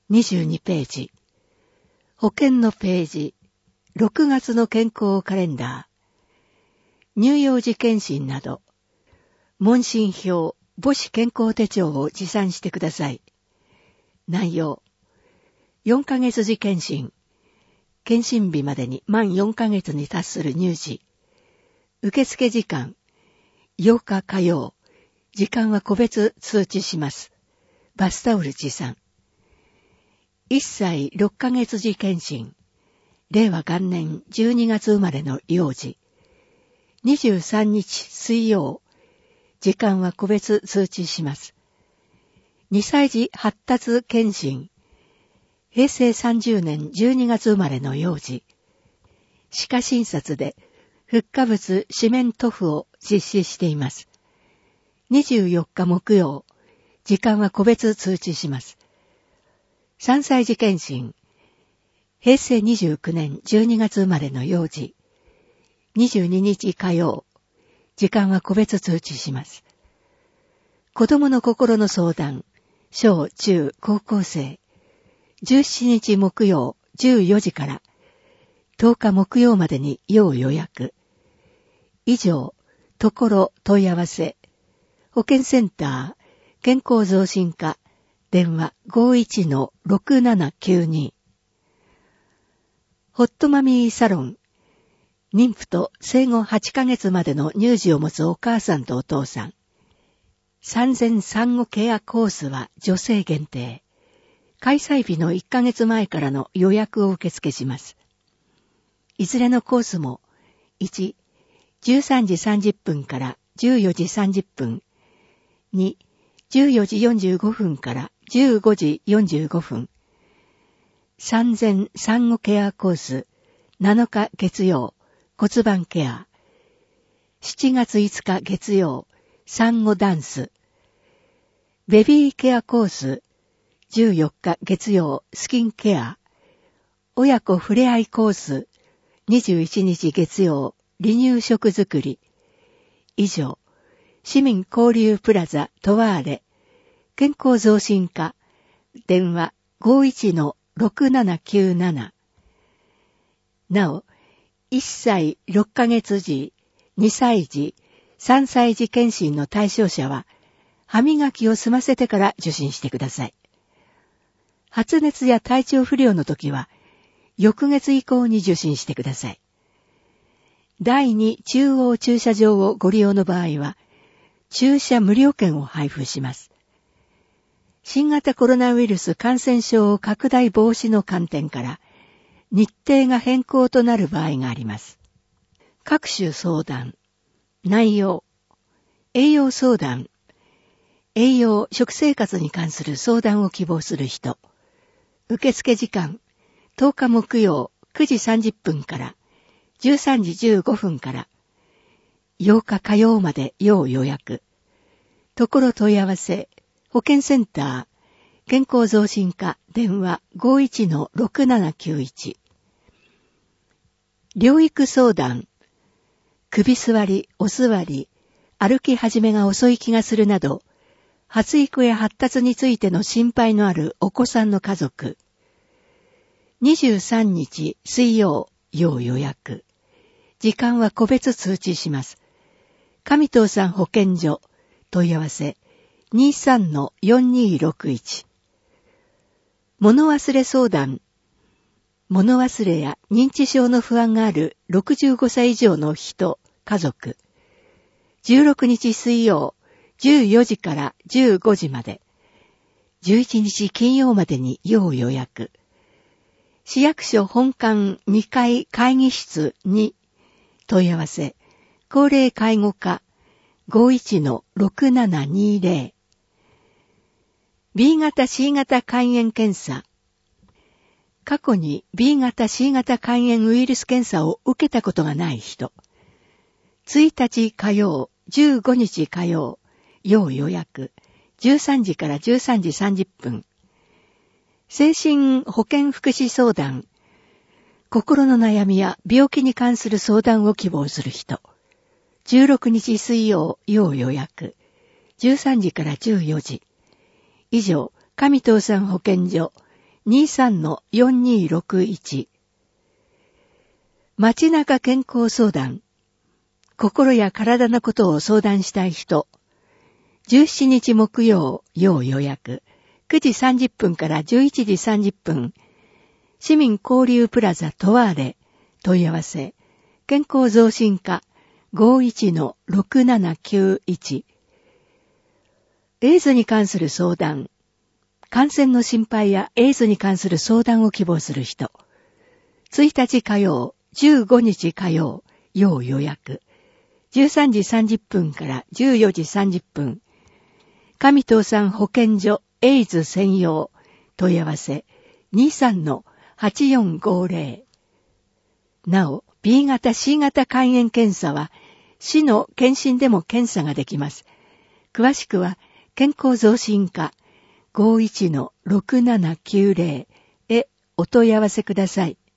22ページ。保険のページ。6月の健康カレンダー。乳幼児検診など。問診票、母子健康手帳を持参してください。内容。4ヶ月時検診。検診日までに満4ヶ月に達する乳児。受付時間。8日火曜。時間は個別通知します。バスタオル持参。1歳6ヶ月時検診。令和元年12月生まれの幼児。23日水曜。時間は個別通知します。2歳児発達検診。平成30年12月生まれの幼児。歯科診察で、フッ化物四面塗布を実施しています。24日木曜。時間は個別通知します。3歳児検診。平成29年12月生まれの幼児。22日火曜。時間は個別通知します。子供の心の相談。小中高校生。17日木曜14時から10日木曜までに要予約。以上、ところ問い合わせ。保健センター、健康増進課。電話 51-6792。ホットマミーサロン。妊婦と生後8ヶ月までの乳児を持つお母さんとお父さん。産前産後ケアコースは女性限定。開催日の1ヶ月前からの予約を受付します。いずれのコースも、1、13時30分から14時30分。2、14時45分から15時45分。産前産後ケアコース、7日月曜、骨盤ケア。7月5日月曜、産後ダンス。ベビーケアコース、14日月曜、スキンケア。親子ふれあいコース、21日月曜、離乳食作り。以上、市民交流プラザトワーレ、健康増進課、電話 51-6797。なお、1歳6ヶ月児、2歳児、3歳児検診の対象者は、歯磨きを済ませてから受診してください。発熱や体調不良の時は、翌月以降に受診してください。第2中央駐車場をご利用の場合は、駐車無料券を配布します。新型コロナウイルス感染症拡大防止の観点から、日程が変更となる場合があります。各種相談。内容。栄養相談。栄養・食生活に関する相談を希望する人。受付時間。10日木曜9時30分から13時15分から。8日火曜まで要予約。ところ問い合わせ。保健センター。健康増進課電話 51-6791。療育相談。首座り、お座り、歩き始めが遅い気がするなど、発育や発達についての心配のあるお子さんの家族。23日水曜要予約。時間は個別通知します。上藤さん保健所。問い合わせ 23-4261。物忘れ相談。物忘れや認知症の不安がある65歳以上の人、家族。16日水曜、14時から15時まで。11日金曜までに要予約。市役所本館2階会議室に問い合わせ。高齢介護課 51-6720。B 型 C 型肝炎検査。過去に B 型 C 型肝炎ウイルス検査を受けたことがない人。1日火曜、15日火曜、要予約。13時から13時30分。精神保健福祉相談。心の悩みや病気に関する相談を希望する人。16日水曜、要予約。13時から14時。以上、上藤さん保健所、 03-4261。街中健康相談。心や体のことを相談したい人。17日木曜、要予約。9時30分から11時30分。市民交流プラザトワーレ。問い合わせ。健康増進課 51-6791。エイズに関する相談。感染の心配やエイズに関する相談を希望する人。1日火曜、15日火曜、要予約。13時30分から14時30分。上東山保健所エイズ専用。問い合わせ。23-8450。なお、B 型 C 型肝炎検査は、市の検診でも検査ができます。詳しくは、健康増進課 51-6790 へお問い合わせください。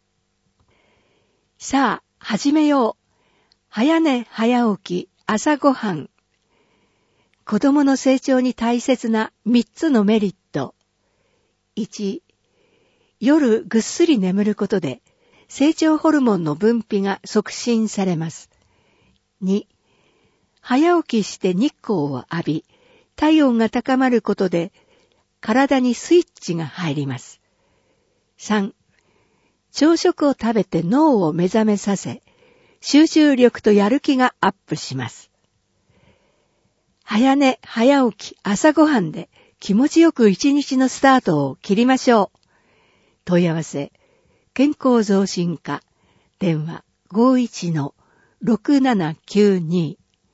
さあ、始めよう。早寝早起き朝ごはん。子供の成長に大切な3つのメリット。1、夜ぐっすり眠ることで成長ホルモンの分泌が促進されます。2、早起きして日光を浴び、体温が高まることで体にスイッチが入ります。3、朝食を食べて脳を目覚めさせ、集中力とやる気がアップします。早寝早起き朝ごはんで気持ちよく一日のスタートを切りましょう。問い合わせ、健康増進課、電話 51-6792。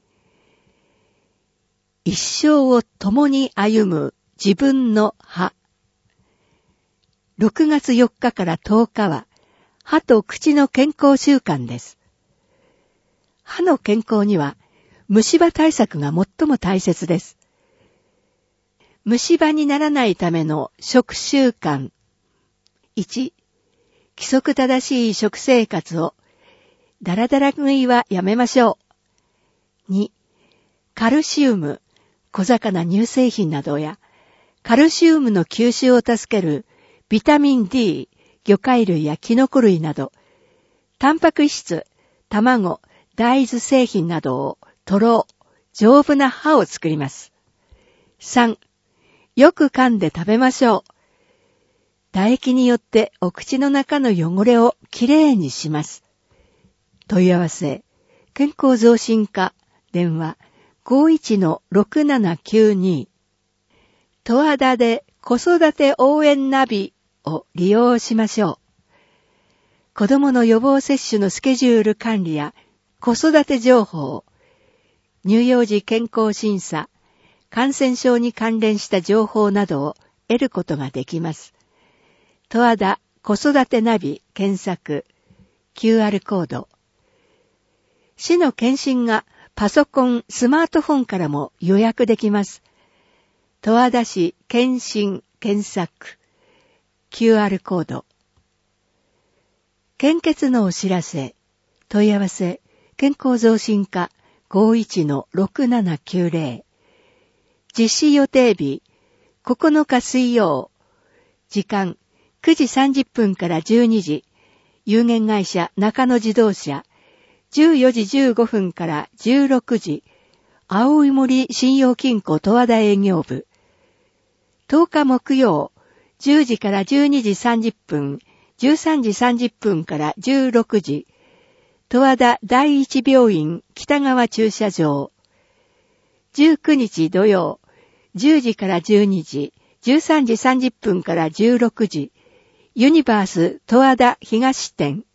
一生を共に歩む自分の歯。6月4日から10日は歯と口の健康週間です。歯の健康には虫歯対策が最も大切です。虫歯にならないための食習慣。1、規則正しい食生活を。だらだら食いはやめましょう。2、カルシウム、小魚乳製品などや、カルシウムの吸収を助けるビタミン D、魚介類やキノコ類など、タンパク質、卵、大豆製品などを摂ろう、丈夫な歯を作ります。3、よく噛んで食べましょう。唾液によってお口の中の汚れをきれいにします。問い合わせ、健康増進課、電話 51-6792。十和田で子育て応援ナビを利用しましょう。子どもの予防接種のスケジュール管理や子育て情報、乳幼児健康審査、感染症に関連した情報などを得ることができます。十和田子育てナビ検索、QR コード。市の検診がパソコン、スマートフォンからも予約できます。十和田市検診検索、QR コード。献血のお知らせ、問い合わせ、健康増進課 51-6790。実施予定日、9日水曜。時間、9時30分から12時。有限会社中野自動車。14時15分から16時。青い森信用金庫十和田営業部。10日木曜。10時から12時30分。13時30分から16時。十和田第一病院北側駐車場。19日土曜。10時から12時。13時30分から16時。ユニバース十和田東店。